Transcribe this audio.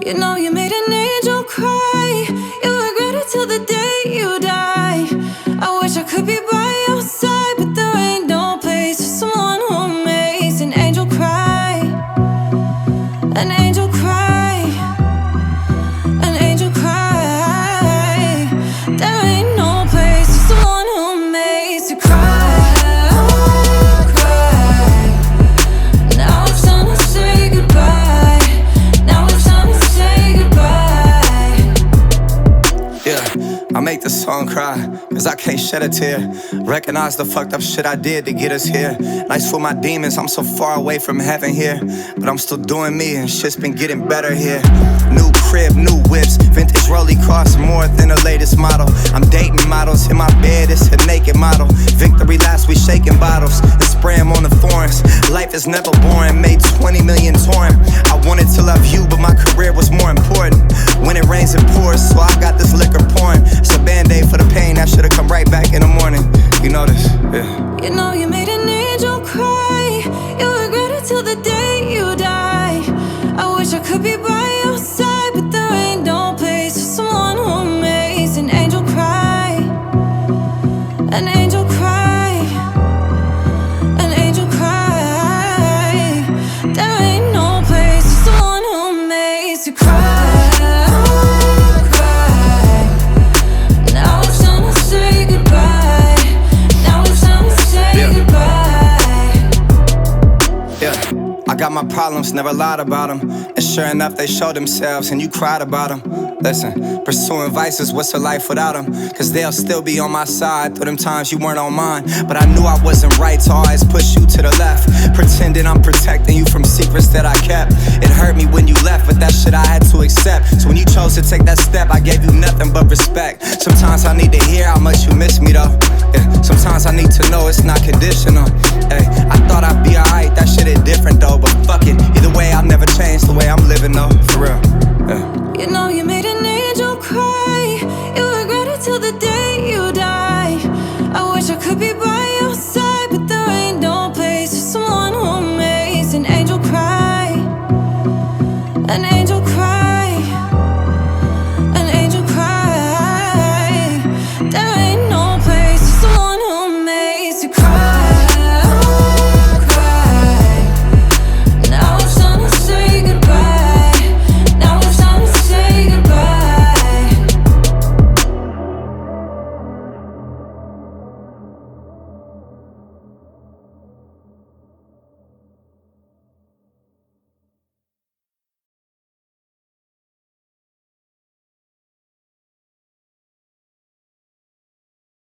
You know you made an angel cry. You regret it till the day you die. I wish I could be by your side, but there ain't no place for someone who makes an angel cry. An angel cry. An angel cry. There ain't no place for someone who makes you cry. I make the song cry, cause I can't shed a tear. Recognize the fucked up shit I did to get us here. Nice for my demons, I'm so far away from heaven here. But I'm still doing me and shit's been getting better here. New crib, new whips, vintage Rollie costs more than the latest model. I'm dating models, in my bed it's a naked model. Victory laps, we shaking bottles and spray them on the foreigns. Life is never boring, made 20 million touring. I wanted to love you, but my career was more important. When it rains it pours, so I got this liquor pouring. It's a band-aid for the pain that should've come right back in the morning. You know this, yeah. You know you made an angel cry. You regret it till the day you die. I wish I could be by your side, but there ain't no place for someone who makes an angel cry. An angel cry. An angel cry. There ain't no place for someone who makes you cry. I got my problems, never lied about them. And sure enough, they showed themselves and you cried about them. Listen, pursuing vices, what's a life without them? Cause they'll still be on my side through them times you weren't on mine. But I knew I wasn't right to always push you to the left, pretending I'm protecting you from secrets that I kept. It hurt me when you left, but that shit I had to accept. So when you chose to take that step, I gave you nothing but respect. Sometimes I need to hear how much you miss me though. Yeah, sometimes I need to know it's not conditional. Hey, I thought I'd be alright, that shit is different though. But fuck it, either way I'll never change the way I'm living though, for real, yeah. You know you made an angel cry. You regret it till the day you die. I wish I could be by